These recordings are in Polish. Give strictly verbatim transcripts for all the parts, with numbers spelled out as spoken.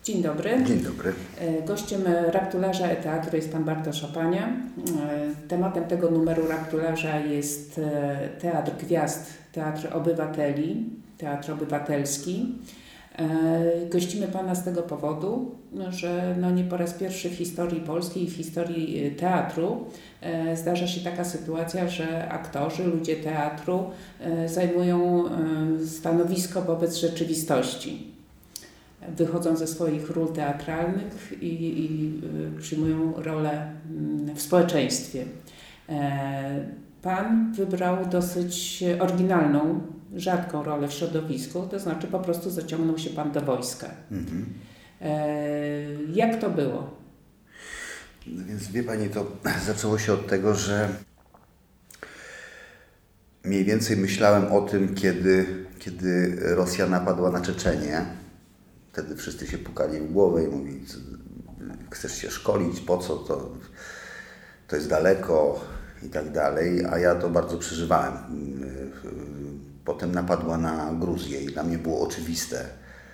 Dzień dobry. Dzień dobry. Gościem Raptularza e-Teatru jest pan Bartosz Opania. Tematem tego numeru Raptularza jest Teatr Gwiazd, Teatr Obywateli, Teatr Obywatelski. Gościmy pana z tego powodu, że no nie po raz pierwszy w historii Polski i w historii teatru zdarza się taka sytuacja, że aktorzy, ludzie teatru zajmują stanowisko wobec rzeczywistości. Wychodzą ze swoich ról teatralnych i, i przyjmują rolę w społeczeństwie. Pan wybrał dosyć oryginalną, rzadką rolę w środowisku, to znaczy po prostu zaciągnął się pan do wojska. Mhm. Jak to było? No więc wie pani, to zaczęło się od tego, że mniej więcej myślałem o tym, kiedy, kiedy Rosja napadła na Czeczenię. Wtedy wszyscy się pukali w głowę i mówili, chcesz się szkolić, po co, to, to jest daleko i tak dalej, a ja to bardzo przeżywałem. Potem napadła na Gruzję i dla mnie było oczywiste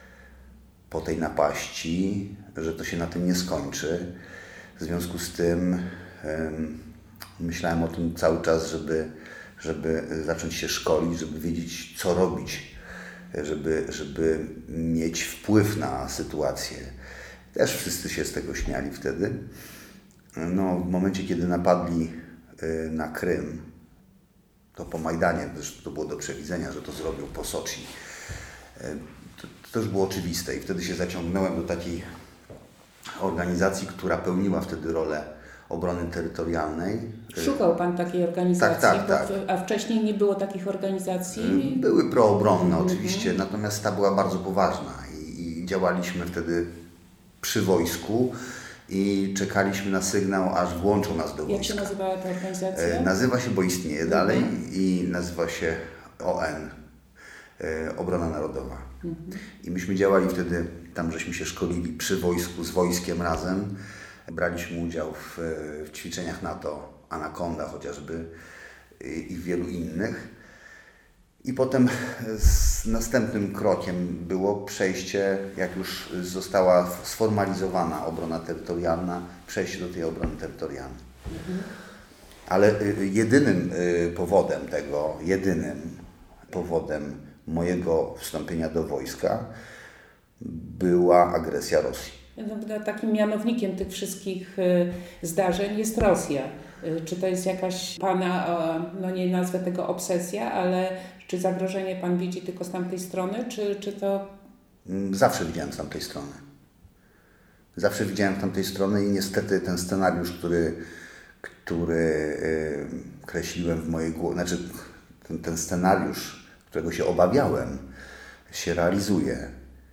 po tej napaści, że to się na tym nie skończy. W związku z tym um, myślałem o tym cały czas, żeby, żeby zacząć się szkolić, żeby wiedzieć, co robić, żeby, żeby mieć wpływ na sytuację. Też wszyscy się z tego śmiali wtedy. No, w momencie, kiedy napadli y, na Krym, to po Majdanie, zresztą to było do przewidzenia, że to zrobił po Soczi. Y, to, to już było oczywiste i wtedy się zaciągnąłem do takiej organizacji, która pełniła wtedy rolę obrony terytorialnej. Szukał pan takiej organizacji, tak, tak, tak. a wcześniej nie było takich organizacji? Były proobronne mm-hmm. oczywiście, natomiast ta była bardzo poważna i, i działaliśmy wtedy przy wojsku i czekaliśmy na sygnał, aż włączą nas do wojska. Jak się nazywała ta organizacja? Nazywa się, bo istnieje mm-hmm. dalej i nazywa się O N, Obrona Narodowa. Mm-hmm. I myśmy działali wtedy, tam żeśmy się szkolili przy wojsku, z wojskiem razem. Braliśmy udział w, w ćwiczeniach NATO, Anakonda chociażby i, i wielu innych. I potem z następnym krokiem było przejście, jak już została sformalizowana obrona terytorialna, przejście do tej obrony terytorialnej. Mhm. Ale jedynym powodem tego, jedynym powodem mojego wstąpienia do wojska była agresja Rosji. No, takim mianownikiem tych wszystkich y, zdarzeń jest Rosja. Y, czy to jest jakaś pana, y, no nie nazwę tego obsesja, ale czy zagrożenie pan widzi tylko z tamtej strony, czy, czy to... Zawsze widziałem z tamtej strony. Zawsze widziałem z tamtej strony i niestety ten scenariusz, który, który y, kreśliłem w mojej głowie, znaczy ten, ten scenariusz, którego się obawiałem, się realizuje.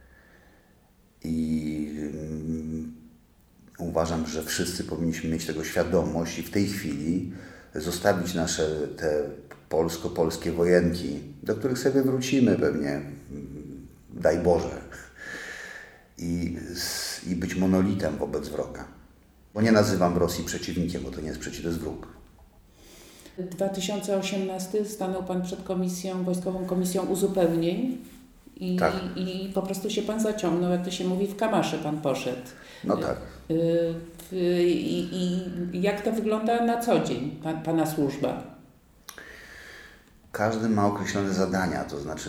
I um, uważam, że wszyscy powinniśmy mieć tego świadomość i w tej chwili zostawić nasze te polsko-polskie wojenki, do których sobie wrócimy pewnie, daj Boże, i, i być monolitem wobec wroga. Bo nie nazywam Rosji przeciwnikiem, bo to nie jest przeciw, to jest wróg. dwa tysiące osiemnasty stanął pan przed komisją, Wojskową Komisją Uzupełnień. I, tak. i, I po prostu się pan zaciągnął, jak to się mówi, w kamasze pan poszedł. No tak. I, i jak to wygląda na co dzień, pan, pana służba? Każdy ma określone zadania, to znaczy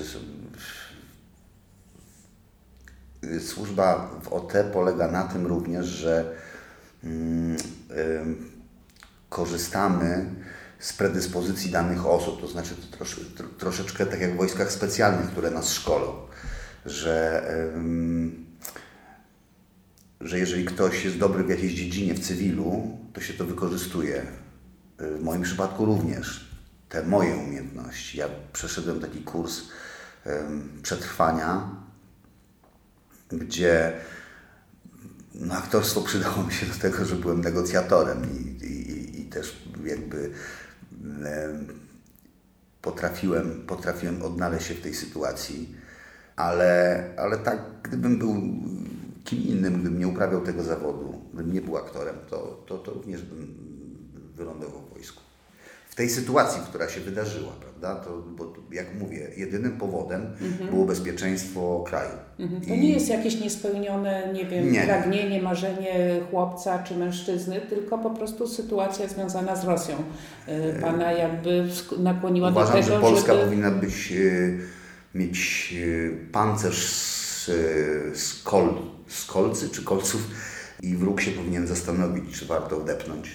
służba w O T polega na tym również, że mm, y, korzystamy z predyspozycji danych osób, to znaczy to trosz, tro, troszeczkę tak jak w wojskach specjalnych, które nas szkolą, że, ym, że jeżeli ktoś jest dobry w jakiejś dziedzinie, w cywilu, to się to wykorzystuje. W moim przypadku również te moje umiejętności. Ja przeszedłem taki kurs ym, przetrwania, gdzie no, aktorstwo przydało mi się do tego, że byłem negocjatorem i, i, i też jakby Potrafiłem, potrafiłem odnaleźć się w tej sytuacji, ale, ale tak, gdybym był kim innym, gdybym nie uprawiał tego zawodu, gdybym nie był aktorem, to, to, to również bym wylądował w wojsku. W tej sytuacji, która się wydarzyła, prawda? To, bo jak mówię, jedynym powodem mhm. było bezpieczeństwo kraju. Mhm. To I... nie jest jakieś niespełnione, nie wiem, nie. pragnienie, marzenie chłopca czy mężczyzny, tylko po prostu sytuacja związana z Rosją. Pana jakby nakłoniła Uważam, do tego, że Polska żeby... powinna być, mieć pancerz z, z, kol, z kolcy czy kolców i wróg się powinien zastanowić, czy warto wdepnąć.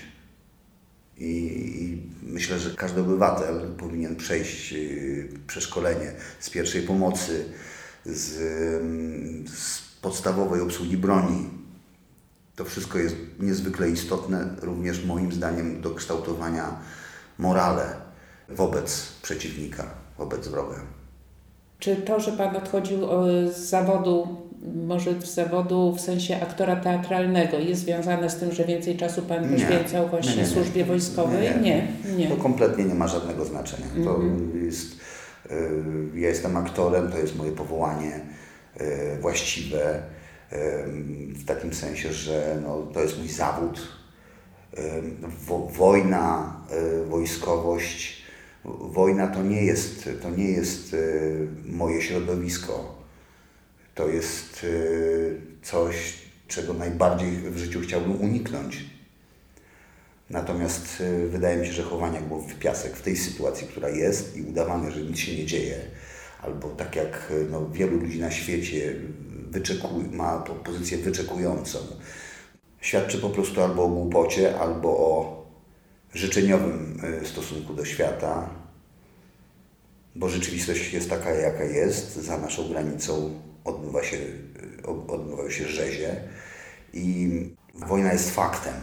I myślę, że każdy obywatel powinien przejść przeszkolenie z pierwszej pomocy, z, z podstawowej obsługi broni. To wszystko jest niezwykle istotne, również moim zdaniem do kształtowania morale wobec przeciwnika, wobec wroga. Czy to, że Pan odchodził z zawodu, może z zawodu w sensie aktora teatralnego, jest związane z tym, że więcej czasu Pan poświęcał właśnie nie, nie, nie. służbie wojskowej? Nie, nie. nie, nie. To kompletnie nie ma żadnego znaczenia. Mm-hmm. To jest, y, ja jestem aktorem, to jest moje powołanie y, właściwe, y, w takim sensie, że no, to jest mój zawód. Y, wo, wojna, y, wojskowość, wojna to nie jest, to nie jest y, moje środowisko. To jest y, coś, czego najbardziej w życiu chciałbym uniknąć. Natomiast y, wydaje mi się, że chowanie jak w piasek w tej sytuacji, która jest i udawanie, że nic się nie dzieje, albo tak jak no, wielu ludzi na świecie wyczekuj, ma pozycję wyczekującą, świadczy po prostu albo o głupocie, albo o życzeniowym y, stosunku do świata, bo rzeczywistość jest taka, jaka jest, za naszą granicą odbywa się, odbywają się rzezie i wojna jest faktem.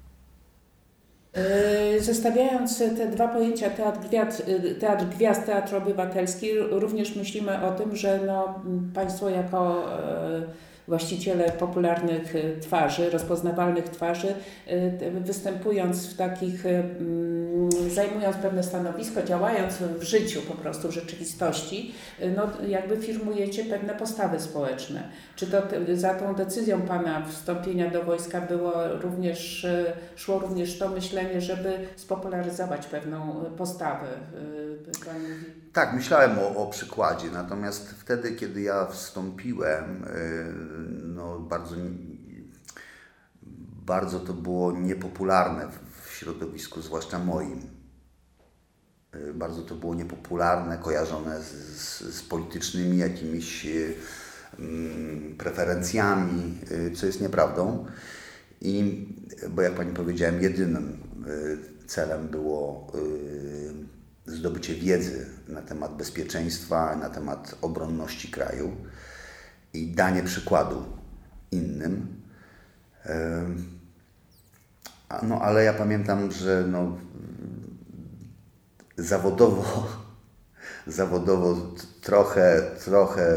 Zestawiając te dwa pojęcia, teatr gwiazd, teatr gwiazd, teatr obywatelski, również myślimy o tym, że no, Państwo jako właściciele popularnych twarzy, rozpoznawalnych twarzy, występując w takich, zajmując pewne stanowisko, działając w życiu po prostu, w rzeczywistości, no jakby firmujecie pewne postawy społeczne. Czy to za tą decyzją Pana wstąpienia do wojska było również, szło również to myślenie, żeby spopularyzować pewną postawę? Pan mówi... Tak, myślałem o, o przykładzie, natomiast wtedy, kiedy ja wstąpiłem, no bardzo, bardzo to było niepopularne w środowisku, zwłaszcza moim. Bardzo to było niepopularne, kojarzone z, z, z politycznymi jakimiś um, preferencjami, co jest nieprawdą. I, bo jak Pani powiedziałem, jedynym celem było zdobycie wiedzy na temat bezpieczeństwa, na temat obronności kraju i danie przykładu innym. No ale ja pamiętam, że no, zawodowo, zawodowo trochę, trochę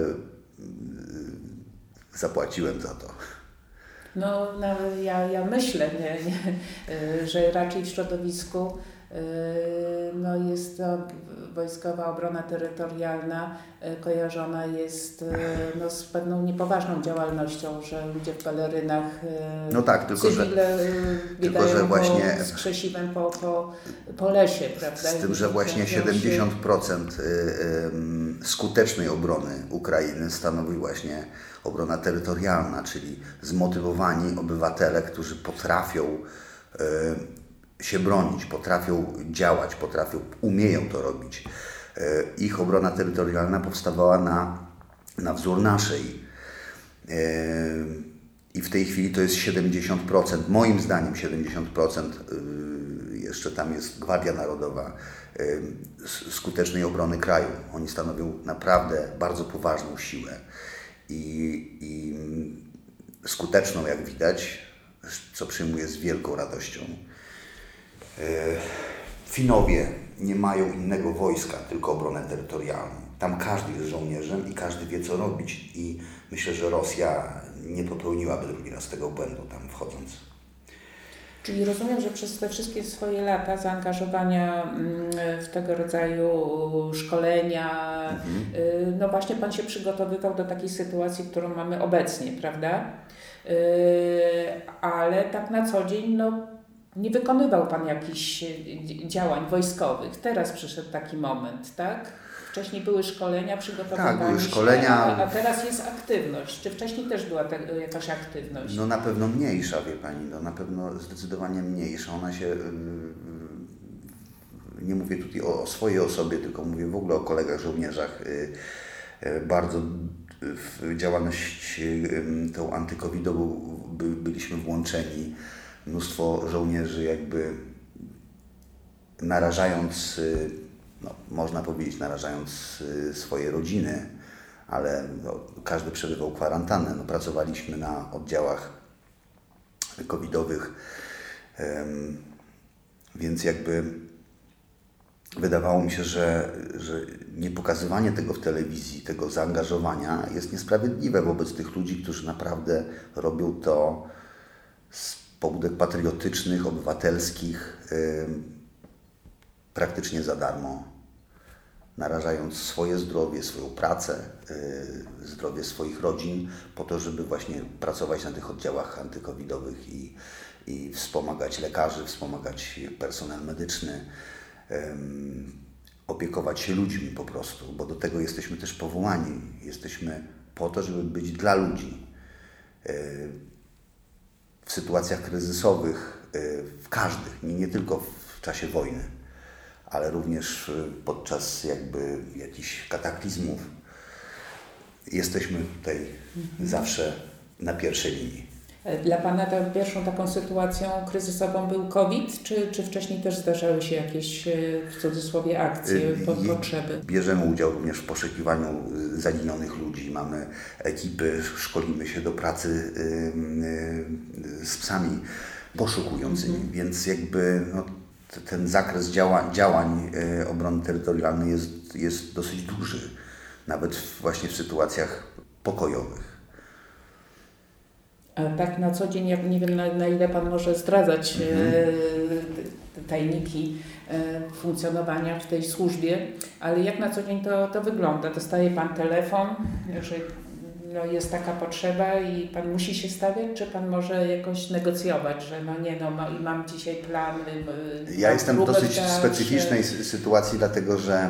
zapłaciłem za to. No, no ja, ja myślę, nie, nie, że raczej w środowisku no jest to wojskowa obrona terytorialna kojarzona jest no, z pewną niepoważną działalnością, że ludzie w pelerynach, no tak, tylko cywile że, biegają tylko, że właśnie, po, z krzesivem po, po, po lesie, prawda? Z tym, że właśnie siedemdziesiąt procent skutecznej obrony Ukrainy stanowi właśnie obrona terytorialna, czyli zmotywowani obywatele, którzy potrafią się bronić, potrafią działać, potrafią, umieją to robić. Ich obrona terytorialna powstawała na, na wzór naszej. I w tej chwili to jest siedemdziesiąt procent, moim zdaniem siedemdziesiąt procent, jeszcze tam jest Gwardia Narodowa, skutecznej obrony kraju. Oni stanowią naprawdę bardzo poważną siłę i, i skuteczną, jak widać, co przyjmuję z wielką radością. Finowie nie mają innego wojska, tylko obronę terytorialną. Tam każdy jest żołnierzem i każdy wie, co robić. I myślę, że Rosja nie popełniłaby drugi raz tego błędu tam wchodząc. Czyli rozumiem, że przez te wszystkie swoje lata zaangażowania w tego rodzaju szkolenia, mhm. no właśnie Pan się przygotowywał do takiej sytuacji, którą mamy obecnie, prawda? Ale tak na co dzień, no nie wykonywał Pan jakichś działań wojskowych. Teraz przyszedł taki moment, tak? Wcześniej były szkolenia, przygotowywania tak, były szkolenia. się, a, a teraz jest aktywność. Czy wcześniej też była ta, jakaś aktywność? No na pewno mniejsza, wie Pani, no na pewno zdecydowanie mniejsza. Ona się, nie mówię tutaj o, o swojej osobie, tylko mówię w ogóle o kolegach żołnierzach. Bardzo w działalność tą antykowidową by, byliśmy włączeni. Mnóstwo żołnierzy jakby narażając, no, można powiedzieć, narażając swoje rodziny, ale no, każdy przebywał kwarantannę. No, pracowaliśmy na oddziałach covidowych, um, więc jakby wydawało mi się, że, że niepokazywanie tego w telewizji, tego zaangażowania jest niesprawiedliwe wobec tych ludzi, którzy naprawdę robią to z pobudek patriotycznych, obywatelskich, um, praktycznie za darmo, narażając swoje zdrowie, swoją pracę, yy, zdrowie swoich rodzin po to, żeby właśnie pracować na tych oddziałach antykowidowych i, i wspomagać lekarzy, wspomagać personel medyczny, yy, opiekować się ludźmi po prostu, bo do tego jesteśmy też powołani. Jesteśmy po to, żeby być dla ludzi. Yy, w sytuacjach kryzysowych, yy, w każdych, nie, nie tylko w czasie wojny, ale również podczas jakby jakichś kataklizmów jesteśmy tutaj mhm. zawsze na pierwszej linii. Dla Pana tą pierwszą taką sytuacją kryzysową był COVID, czy, czy wcześniej też zdarzały się jakieś, w cudzysłowie, akcje, po, potrzeby? Bierzemy udział również w poszukiwaniu zaginionych ludzi, mamy ekipy, szkolimy się do pracy z psami poszukującymi, mhm. więc jakby no, ten zakres działań, działań obrony terytorialnej jest, jest dosyć duży, nawet właśnie w sytuacjach pokojowych. A tak na co dzień, jak nie wiem na, na ile Pan może zdradzać mhm. e, tajniki e, funkcjonowania w tej służbie, ale jak na co dzień to, to wygląda? Dostaje Pan telefon, że no jest taka potrzeba i Pan musi się stawiać, czy Pan może jakoś negocjować, że no nie no, ma, i mam dzisiaj plan. Y, ja jestem w dosyć dać, specyficznej czy... sytuacji, dlatego że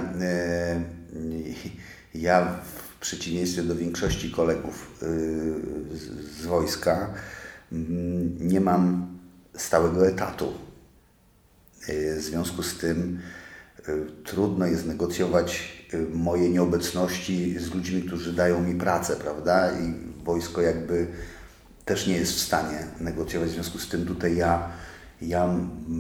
y, ja w przeciwieństwie do większości kolegów y, z, z wojska y, nie mam stałego etatu. Y, w związku z tym y, trudno jest negocjować mojej nieobecności z ludźmi, którzy dają mi pracę, prawda? I wojsko jakby też nie jest w stanie negocjować. W związku z tym tutaj ja, ja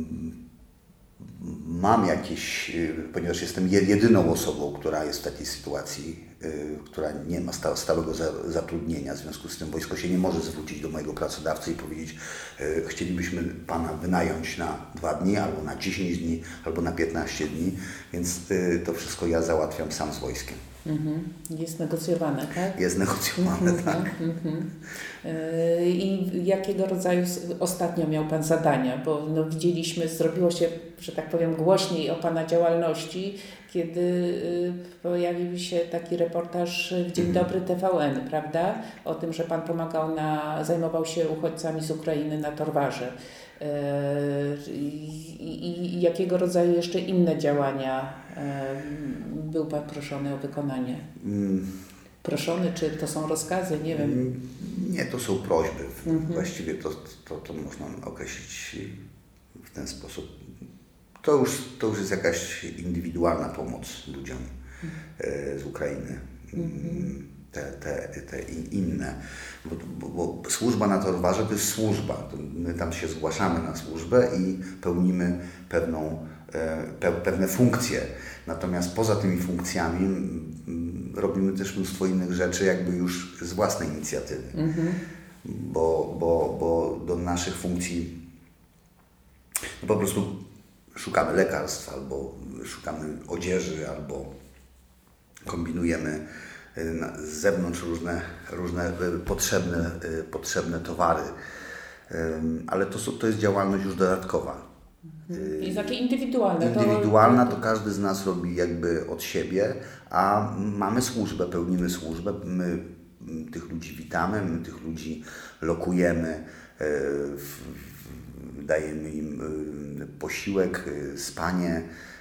mam jakieś, ponieważ jestem jedyną osobą, która jest w takiej sytuacji, która nie ma stałego zatrudnienia. W związku z tym wojsko się nie może zwrócić do mojego pracodawcy i powiedzieć: chcielibyśmy Pana wynająć na dwa dni, albo na dziesięć dni, albo na piętnaście dni, więc to wszystko ja załatwiam sam z wojskiem. Mm-hmm. Jest negocjowane, tak? Jest negocjowane, mm-hmm, tak. Mm-hmm. Yy, I jakiego rodzaju ostatnio miał Pan zadania? Bo no, widzieliśmy, zrobiło się, że tak powiem, głośniej o Pana działalności, kiedy yy, pojawił się taki reportaż w Dzień Dobry T V N, prawda? O tym, że Pan pomagał, na, zajmował się uchodźcami z Ukrainy na Torwarze. Yy, i, I jakiego rodzaju jeszcze inne działania yy, był Pan proszony o wykonanie? Mm. Proszony, czy to są rozkazy? Nie wiem. Nie, to są prośby. Mm-hmm. Właściwie to, to, to można określić w ten sposób. To już, to już jest jakaś indywidualna pomoc ludziom mm-hmm. z Ukrainy. Mm-hmm. Te, te, te inne. Bo, bo, bo służba na Torwarze to jest służba. To my tam się zgłaszamy na służbę i pełnimy pewną, pe, pewne funkcje. Natomiast poza tymi funkcjami m, robimy też mnóstwo innych rzeczy jakby już z własnej inicjatywy. Mm-hmm. Bo, bo, bo do naszych funkcji no po prostu szukamy lekarstw, albo szukamy odzieży, albo kombinujemy z zewnątrz różne, różne potrzebne, potrzebne towary, ale to, to jest działalność już dodatkowa. I takie indywidualne. Indywidualna to każdy z nas robi jakby od siebie, a mamy służbę, pełnimy służbę, my tych ludzi witamy, my tych ludzi lokujemy w, dajemy im posiłek, spanie.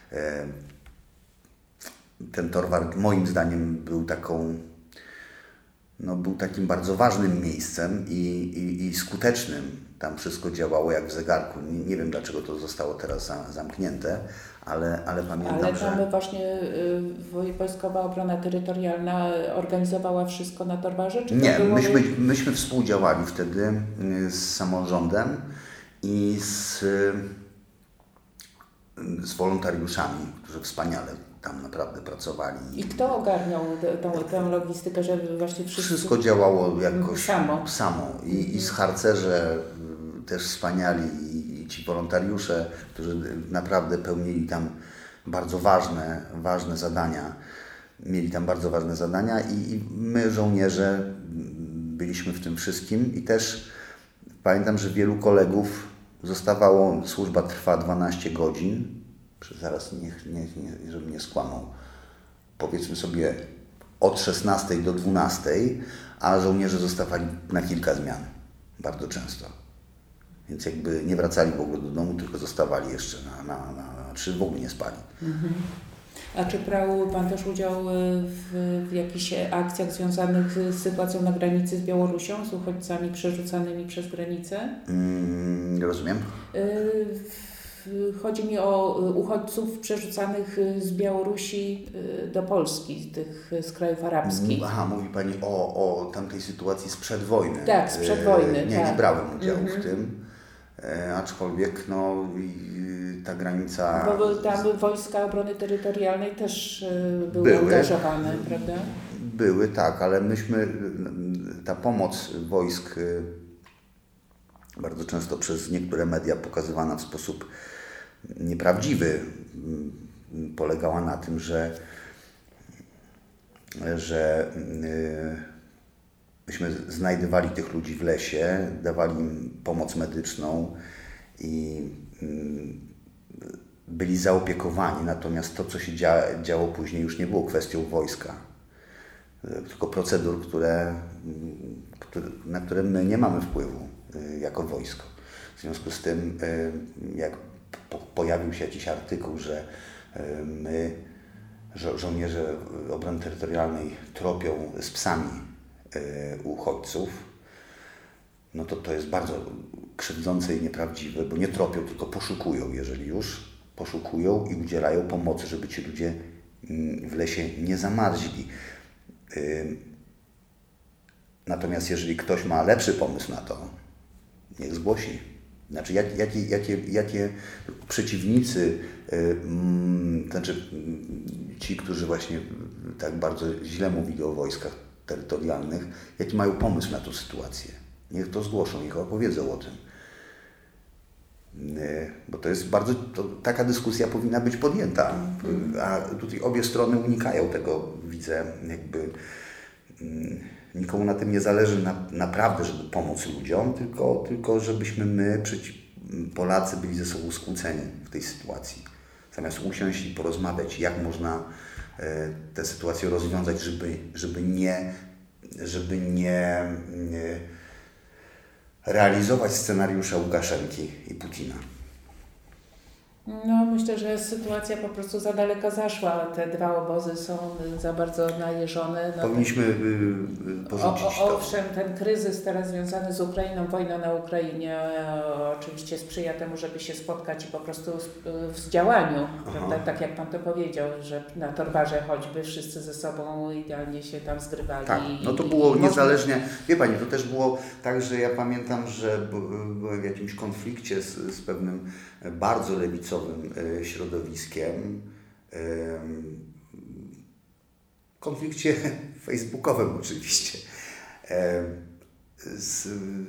Ten Torwar moim zdaniem był taką, no, był takim bardzo ważnym miejscem i, i, i skutecznym. Tam wszystko działało jak w zegarku. Nie, nie wiem, dlaczego to zostało teraz za, zamknięte, ale, ale pamiętam, ale tam że... właśnie y, Wojskowa Obrona Terytorialna organizowała wszystko na Torwarze? Czy Nie, było... myśmy, myśmy współdziałali wtedy z samorządem i z, z wolontariuszami, którzy wspaniale tam naprawdę pracowali. I kto ogarniał tą, tę logistykę, żeby właśnie wszyscy... Wszystko działało jakoś samo. samo. I, i z harcerze też wspaniali i, i ci wolontariusze, którzy naprawdę pełnili tam bardzo ważne, ważne zadania. Mieli tam bardzo ważne zadania i, i my, żołnierze, byliśmy w tym wszystkim i też pamiętam, że wielu kolegów zostawało, służba trwa dwanaście godzin, zaraz niech, niech, nie, żebym nie skłamał, powiedzmy sobie od szesnastej do dwunastej, a żołnierze zostawali na kilka zmian, bardzo często. Więc jakby nie wracali w ogóle do domu, tylko zostawali jeszcze na, na, na czy w ogóle nie spali. Mhm. A czy brał Pan też udział w, w jakichś akcjach związanych z sytuacją na granicy z Białorusią, z uchodźcami przerzucanymi przez granicę? Mm, rozumiem. Y, chodzi mi o uchodźców przerzucanych z Białorusi do Polski, z tych z krajów arabskich. Aha, mówi Pani o, o tamtej sytuacji sprzed wojny. Tak, sprzed wojny. Nie, tak. nie brałem udziału mm-hmm. w tym, e, aczkolwiek no, i, ta granica... Bo tam wojska obrony terytorialnej też były, były angażowane, prawda? Były, tak, ale myśmy, ta pomoc wojsk bardzo często przez niektóre media pokazywana w sposób nieprawdziwy, polegała na tym, że, że myśmy znajdowali tych ludzi w lesie, dawali im pomoc medyczną i byli zaopiekowani, natomiast to, co się dzia, działo później, już nie było kwestią wojska, tylko procedur, które, które, na które my nie mamy wpływu jako wojsko. W związku z tym, jak po, pojawił się jakiś artykuł, że my, żo, żołnierze obrony terytorialnej, tropią z psami uchodźców, no to to jest bardzo krzywdzące i nieprawdziwe, bo nie tropią, tylko poszukują, jeżeli już, poszukują i udzielają pomocy, żeby ci ludzie w lesie nie zamarzli. Natomiast jeżeli ktoś ma lepszy pomysł na to, niech zgłosi. Znaczy, jak, jakie, jakie, jakie przeciwnicy, yy, znaczy ci, którzy właśnie tak bardzo źle mówili o wojskach terytorialnych, jaki mają pomysł na tę sytuację. Niech to zgłoszą, niech opowiedzą o tym. Yy, bo to jest bardzo, to, taka dyskusja powinna być podjęta, a tutaj obie strony unikają tego, widzę, jakby yy, nikomu na tym nie zależy na, naprawdę, żeby pomóc ludziom, tylko, tylko żebyśmy my, przeci, Polacy, byli ze sobą skłóceni w tej sytuacji. Zamiast usiąść i porozmawiać, jak można e, tę sytuację rozwiązać, żeby, żeby nie, żeby nie, nie realizować scenariusza Łukaszenki i Putina. No, myślę, że sytuacja po prostu za daleko zaszła. Te dwa obozy są za bardzo najeżone. No, powinniśmy y, porzucić o, o, to. Owszem, ten kryzys teraz związany z Ukrainą, wojna na Ukrainie e, oczywiście sprzyja temu, żeby się spotkać i po prostu w, w działaniu, prawda? Tak jak Pan to powiedział, że na Torwarze choćby wszyscy ze sobą idealnie się tam zgrywali. Tak, no to było niezależnie. Wie Pani, to też było tak, że ja pamiętam, że byłem w jakimś konflikcie z, z pewnym bardzo lewicowym środowiskiem, konflikcie facebookowym oczywiście, z,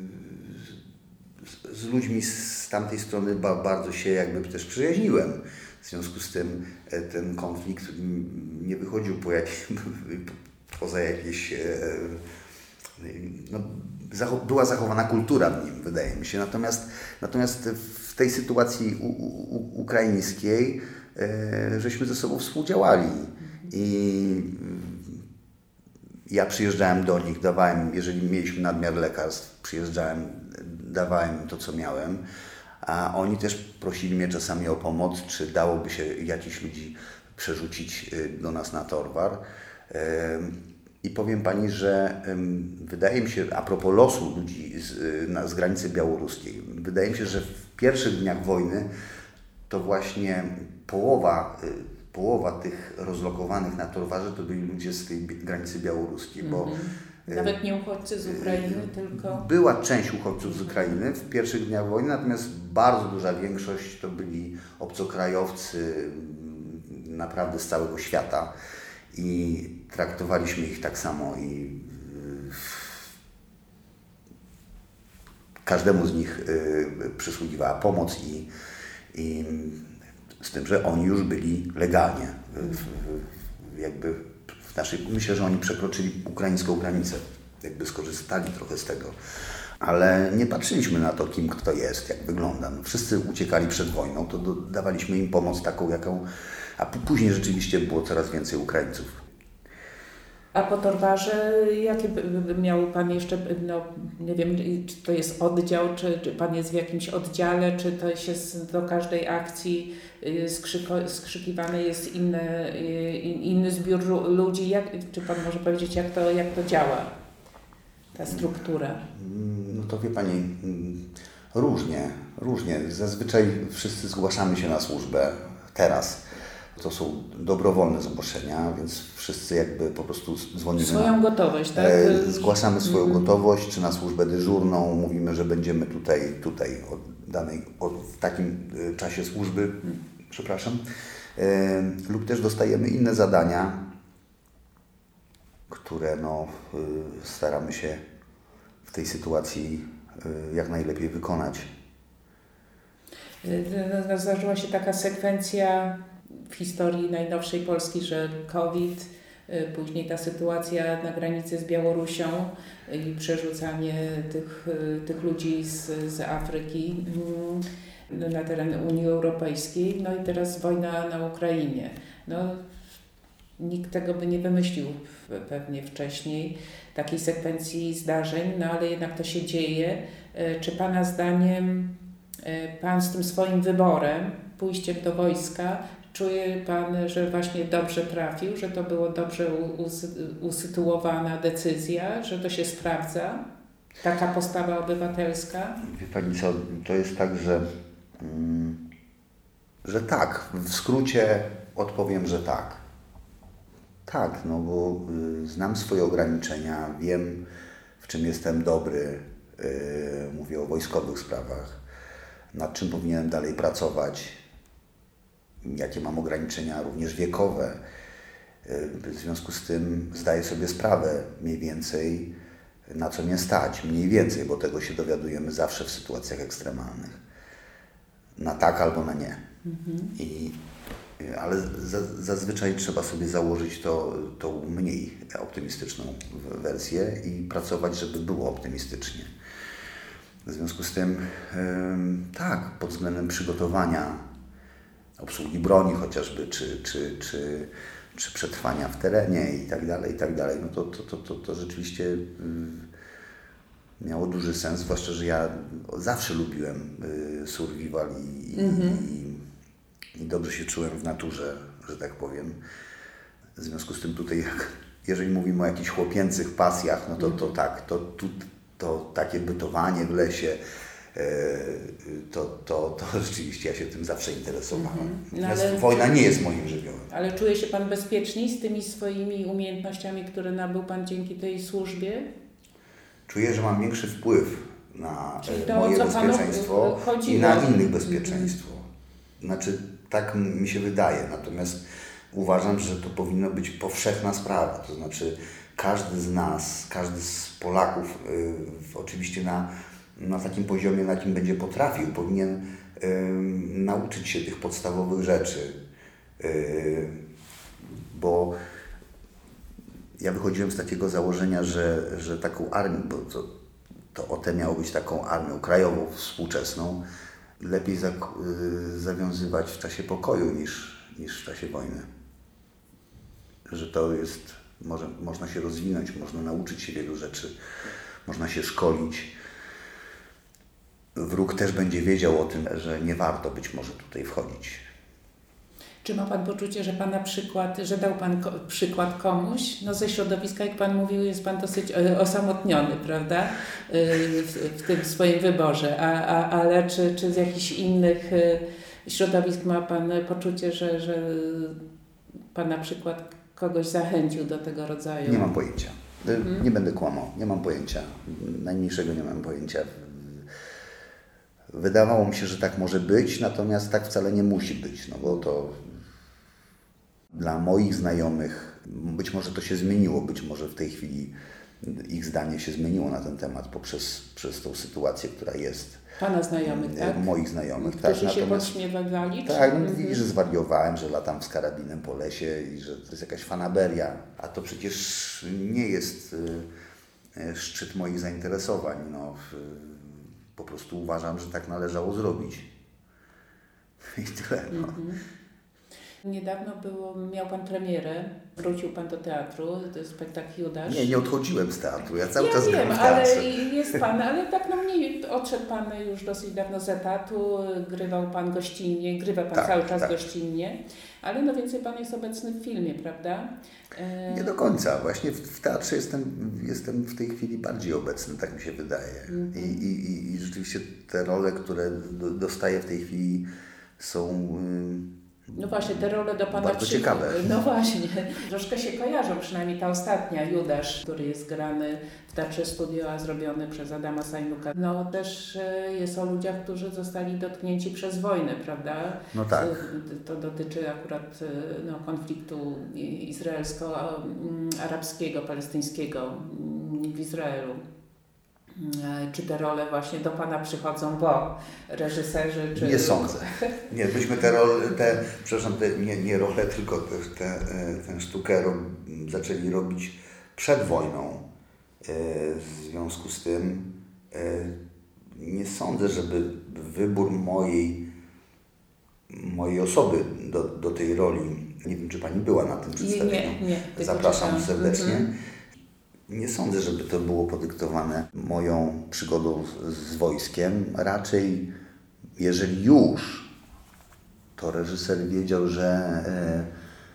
z ludźmi z tamtej strony bardzo się jakby też przyjaźniłem. W związku z tym ten konflikt nie wychodził po jak, poza jakieś... No, była zachowana kultura w nim, wydaje mi się. Natomiast, natomiast w tej sytuacji u, u, ukraińskiej e, żeśmy ze sobą współdziałali. I ja przyjeżdżałem do nich, dawałem, jeżeli mieliśmy nadmiar lekarstw, przyjeżdżałem, dawałem im to, co miałem, A oni też prosili mnie czasami o pomoc, czy dałoby się jakichś ludzi przerzucić do nas na Torwar. I powiem Pani, że wydaje mi się, a propos losu ludzi z, na, z granicy białoruskiej, wydaje mi się, że w pierwszych dniach wojny to właśnie połowa, połowa tych rozlokowanych na Torwarze to byli ludzie z tej granicy białoruskiej, bo nawet nie uchodźcy z Ukrainy, tylko... Była część uchodźców z Ukrainy w pierwszych dniach wojny, natomiast bardzo duża większość to byli obcokrajowcy naprawdę z całego świata i traktowaliśmy ich tak samo i każdemu z nich przysługiwała pomoc i, i z tym, że oni już byli legalnie w, w, jakby w naszej, myślę, że oni przekroczyli ukraińską granicę, jakby skorzystali trochę z tego, ale nie patrzyliśmy na to, kim kto jest, jak wygląda. No, wszyscy uciekali przed wojną, to do, dawaliśmy im pomoc taką, jaką, a później rzeczywiście było coraz więcej Ukraińców. A po Torwarze, jakie by miał Pan jeszcze, no nie wiem, czy to jest oddział, czy, czy Pan jest w jakimś oddziale, czy to jest do każdej akcji skrzyko, skrzykiwany jest inny, inny zbiór ludzi? Jak, czy Pan może powiedzieć, jak to, jak to działa, ta struktura? No to wie Pani, różnie, różnie. Zazwyczaj wszyscy zgłaszamy się na służbę teraz. To są dobrowolne zgłoszenia, więc wszyscy jakby po prostu dzwonimy. Swoją na, gotowość, tak? E, zgłaszamy swoją mm. gotowość, czy na służbę dyżurną, mówimy, że będziemy tutaj, tutaj od danej, od, w takim czasie służby, mm. przepraszam, e, lub też dostajemy inne zadania, które no, y, staramy się w tej sytuacji y, jak najlepiej wykonać. Zdarzyła się taka sekwencja w historii najnowszej Polski, że COVID, później ta sytuacja na granicy z Białorusią i przerzucanie tych, tych ludzi z, z Afryki na teren Unii Europejskiej, no i teraz wojna na Ukrainie. No, nikt tego by nie wymyślił pewnie wcześniej, takiej sekwencji zdarzeń, no ale jednak to się dzieje. Czy Pana zdaniem Pan z tym swoim wyborem, pójściem do wojska, czuje Pan, że właśnie dobrze trafił, że to było dobrze usytuowana decyzja, że to się sprawdza? Taka postawa obywatelska? Wie Pani co, to jest tak, że, mm, że tak. W skrócie odpowiem, że tak. Tak, no bo y, znam swoje ograniczenia, wiem, w czym jestem dobry, y, mówię o wojskowych sprawach, nad czym powinienem dalej pracować, jakie mam ograniczenia również wiekowe. W związku z tym zdaję sobie sprawę mniej więcej, na co mnie stać, mniej więcej, bo tego się dowiadujemy zawsze w sytuacjach ekstremalnych. Na tak albo na nie. Mhm. I, ale za, zazwyczaj trzeba sobie założyć to, tą mniej optymistyczną wersję i pracować, żeby było optymistycznie. W związku z tym, yy, tak, pod względem przygotowania obsługi broni chociażby, czy, czy, czy, czy przetrwania w terenie i tak dalej, i tak dalej, no to, to, to, to, to rzeczywiście yy, miało duży sens, zwłaszcza, że ja zawsze lubiłem yy, survival i, mm-hmm. i, i dobrze się czułem w naturze, że tak powiem. W związku z tym tutaj, jak, jeżeli mówimy o jakichś chłopięcych pasjach, no to, to tak, to, to, to takie bytowanie w lesie, To, to, to rzeczywiście ja się tym zawsze interesowałem. Mm-hmm. No ale, wojna nie jest moim żywiołem. Ale czuje się Pan bezpieczniej z tymi swoimi umiejętnościami, które nabył Pan dzięki tej służbie? Czuję, że mam większy wpływ na to, moje bezpieczeństwo i na o... innych bezpieczeństwo. Mm-hmm. Znaczy, tak mi się wydaje. Natomiast uważam, że to powinno być powszechna sprawa. To znaczy, każdy z nas, każdy z Polaków, yy, oczywiście na na takim poziomie, na jakim będzie potrafił, powinien y, nauczyć się tych podstawowych rzeczy. Y, bo ja wychodziłem z takiego założenia, że, że taką armię, bo to, to O T E miało być taką armią krajową, współczesną, lepiej za, y, zawiązywać w czasie pokoju niż, niż w czasie wojny. Że to jest, może, można się rozwinąć, można nauczyć się wielu rzeczy, można się szkolić. wróg też będzie wiedział o tym, że nie warto być może tutaj wchodzić. Czy ma Pan poczucie, że Pana przykład, że dał Pan ko- przykład komuś? No ze środowiska, jak Pan mówił, jest Pan dosyć e, osamotniony, prawda? E, w, w tym swoim wyborze. A, a, ale czy, czy z jakichś innych e, środowisk ma Pan poczucie, że, że Pan na przykład kogoś zachęcił do tego rodzaju? Nie mam pojęcia. Mhm. Nie będę kłamał. Nie mam pojęcia. Najmniejszego nie mam pojęcia. Wydawało mi się, że tak może być, natomiast tak wcale nie musi być, no bo to dla moich znajomych, być może to się zmieniło, być może w tej chwili ich zdanie się zmieniło na ten temat poprzez przez tą sytuację, która jest. Pana znajomych, tak? Moich znajomych, Którzy tak. się Natomiast, podśmiewali? tak, no mówili, że zwariowałem, że latam z karabinem po lesie i że to jest jakaś fanaberia, a to przecież nie jest y, szczyt moich zainteresowań, no. Po prostu uważam, że tak należało zrobić. I tyle. No. Mm-hmm. Niedawno było, miał Pan premierę, wrócił Pan do teatru, to jest spektakl Judasz. Nie, nie odchodziłem z teatru, ja cały ja czas wiem, gram w teatrze. Ale jest Pan, ale tak no mniej, odszedł Pan już dosyć dawno z etatu, grywał Pan gościnnie, grywa Pan tak, cały czas tak. gościnnie, ale no więcej Pan jest obecny w filmie, prawda? E... Nie do końca, właśnie w, w teatrze jestem, jestem w tej chwili bardziej obecny, tak mi się wydaje. Mm-hmm. I, i, I rzeczywiście te role, które do, dostaję w tej chwili są... Yy... No właśnie, te role do Pana bardzo przy... ciekawe. No właśnie, troszkę się kojarzą, przynajmniej ta ostatnia, Judasz, który jest grany w Teatrze Studio, a zrobiony przez Adama Sajnuka. No też jest o ludziach, którzy zostali dotknięci przez wojnę, prawda? No tak. To dotyczy akurat no, konfliktu izraelsko-arabskiego, palestyńskiego w Izraelu. Czy te role właśnie do Pana przychodzą, bo reżyserzy, czy... Nie sądzę. Nie, myśmy te role, te, przepraszam, te, nie, nie role, tylko te, te, tę sztukę rob, zaczęli robić przed wojną. W związku z tym nie sądzę, żeby wybór mojej, mojej osoby do, do tej roli, nie wiem, czy Pani była na tym przedstawieniu, nie, nie, zapraszam czytam. serdecznie. Mhm. Nie sądzę, żeby to było podyktowane moją przygodą z, z wojskiem. Raczej, jeżeli już, to reżyser wiedział, że, e,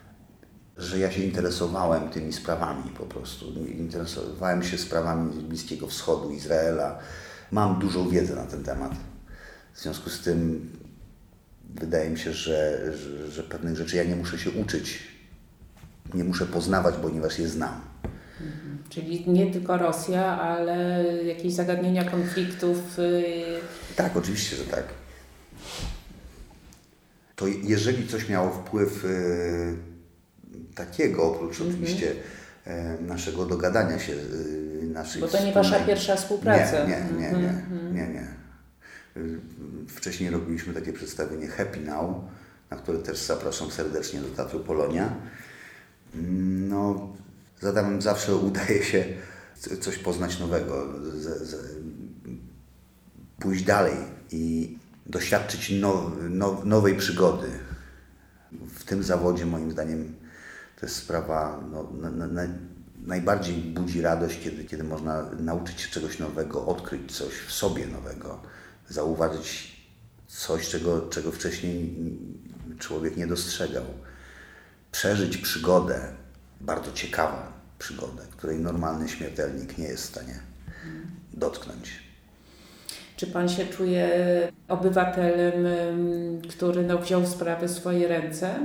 że ja się interesowałem tymi sprawami po prostu. Interesowałem się sprawami Bliskiego Wschodu, Izraela. Mam dużą wiedzę na ten temat. W związku z tym wydaje mi się, że, że, że pewnych rzeczy ja nie muszę się uczyć. Nie muszę poznawać, ponieważ je znam. Mhm. Czyli nie tylko Rosja, ale jakieś zagadnienia konfliktów. Yy... Tak, oczywiście, że tak. To jeżeli coś miało wpływ yy, takiego, oprócz mm-hmm. oczywiście yy, naszego dogadania się, yy, naszej Bo to nie wspólnej... Wasza pierwsza współpraca. Nie, nie, nie, nie, mm-hmm. nie, nie. Yy, wcześniej robiliśmy takie przedstawienie Happy Now, na które też zapraszam serdecznie do Teatru Polonia. No, z Adamem zawsze udaje się coś poznać nowego, z, z, pójść dalej i doświadczyć now, now, nowej przygody. W tym zawodzie moim zdaniem to jest sprawa, no, na, na, najbardziej budzi radość, kiedy, kiedy można nauczyć się czegoś nowego, odkryć coś w sobie nowego, zauważyć coś, czego, czego wcześniej człowiek nie dostrzegał. Przeżyć przygodę, bardzo ciekawą przygodę, której normalny śmiertelnik nie jest w stanie dotknąć. Czy Pan się czuje obywatelem, który no, wziął sprawy w swoje ręce?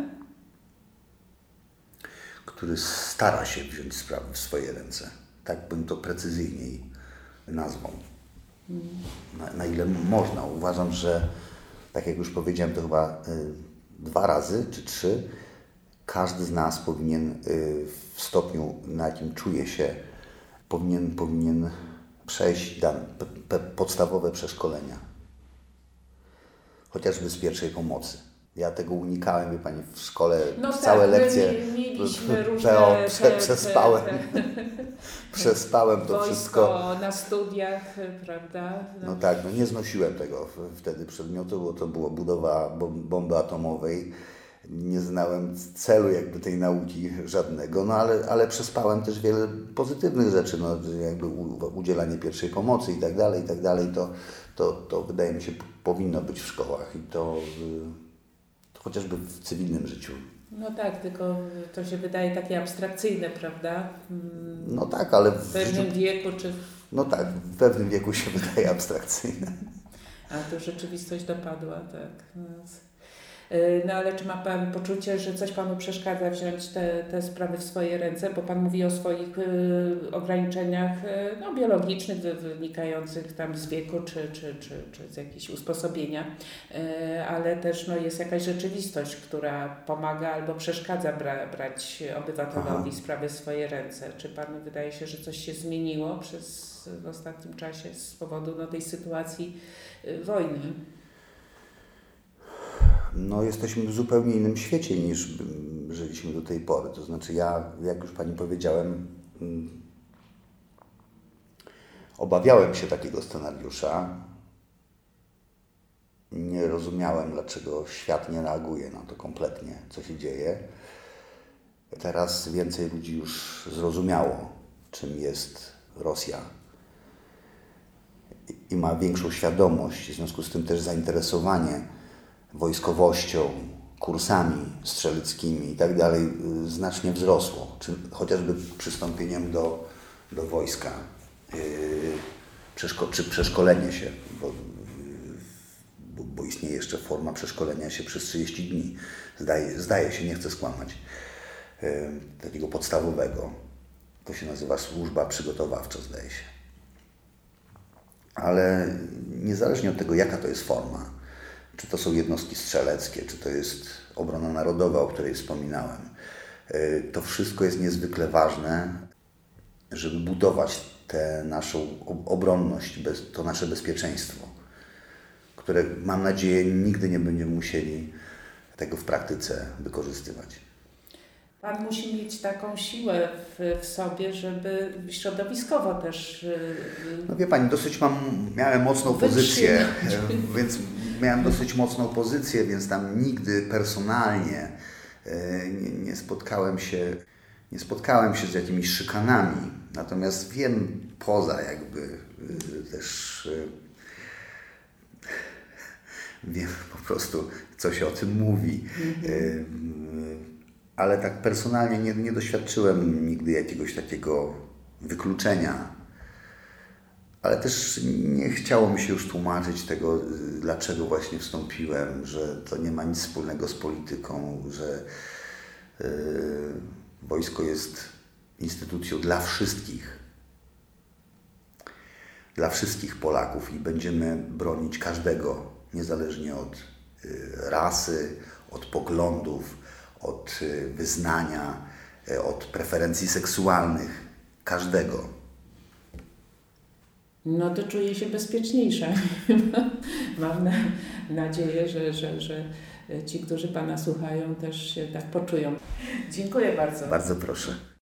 Który stara się wziąć sprawy w swoje ręce. Tak bym to precyzyjniej nazwał. Hmm. Na, na ile można. Uważam, że tak jak już powiedziałem, to chyba y, dwa razy czy trzy, każdy z nas powinien y, w stopniu, na jakim czuje się, powinien, powinien przejść dan, pe, pe, podstawowe przeszkolenia. Chociażby z pierwszej pomocy. Ja tego unikałem, wie Pani, w szkole no całe tak, lekcje mieliśmy różne P O, prze, te, przespałem. Te, te. Przespałem to Wojsko wszystko. Na studiach, prawda? No, no tak, no nie znosiłem tego wtedy przedmiotu, bo to była budowa bomby atomowej. nie znałem celu jakby tej nauki żadnego, no ale, ale przespałem też wiele pozytywnych rzeczy, no jakby udzielanie pierwszej pomocy i tak dalej, i tak dalej, to, to, to wydaje mi się powinno być w szkołach i to, to chociażby w cywilnym życiu. No tak, tylko to się wydaje takie abstrakcyjne, prawda? No tak, ale w, w pewnym życiu, wieku czy... No tak, w pewnym wieku się wydaje abstrakcyjne. A to rzeczywistość dopadła, tak. No ale czy ma Pan poczucie, że coś Panu przeszkadza wziąć te, te sprawy w swoje ręce? Bo Pan mówi o swoich y, ograniczeniach y, no, biologicznych, wy, wynikających tam z wieku czy, czy, czy, czy z jakichś usposobienia, y, ale też no, jest jakaś rzeczywistość, która pomaga albo przeszkadza bra, brać obywatelowi Aha. sprawy w swoje ręce. Czy Panu wydaje się, że coś się zmieniło przez w ostatnim czasie z powodu no, tej sytuacji y, wojny? No, jesteśmy w zupełnie innym świecie niż żyliśmy do tej pory. To znaczy ja, jak już Pani powiedziałem, obawiałem się takiego scenariusza. Nie rozumiałem, dlaczego świat nie reaguje na to kompletnie, co się dzieje. Teraz więcej ludzi już zrozumiało, czym jest Rosja i ma większą świadomość, w związku z tym też zainteresowanie wojskowością, kursami strzeleckimi i tak dalej znacznie wzrosło, czy chociażby przystąpieniem do, do wojska, yy, przeszko- czy przeszkolenie się, bo, bo, bo istnieje jeszcze forma przeszkolenia się przez trzydzieści dni, zdaje, zdaje się, nie chcę skłamać, yy, takiego podstawowego. To się nazywa służba przygotowawcza, zdaje się. Ale niezależnie od tego, jaka to jest forma, czy to są jednostki strzeleckie, czy to jest obrona narodowa, o której wspominałem. To wszystko jest niezwykle ważne, żeby budować tę naszą obronność, to nasze bezpieczeństwo, które mam nadzieję nigdy nie będziemy musieli tego w praktyce wykorzystywać. Pan musi mieć taką siłę w, w sobie, żeby środowiskowo też... No wie Pani, dosyć mam, miałem mocną pozycję, więc miałem dosyć mocną pozycję, więc tam nigdy personalnie nie, nie spotkałem się, nie spotkałem się z jakimiś szykanami. Natomiast wiem poza jakby też wiem po prostu, co się o tym mówi. Mhm. Ale tak personalnie nie, nie doświadczyłem nigdy jakiegoś takiego wykluczenia. Ale też nie chciało mi się już tłumaczyć tego, dlaczego właśnie wstąpiłem, że to nie ma nic wspólnego z polityką, że yy, wojsko jest instytucją dla wszystkich. Dla wszystkich Polaków i będziemy bronić każdego, niezależnie od yy, rasy, od poglądów, od wyznania, od preferencji seksualnych, każdego. No to czuję się bezpieczniejsza. Mam na, nadzieję, że, że, że ci, którzy Pana słuchają, też się tak poczują. Dziękuję bardzo. Bardzo proszę.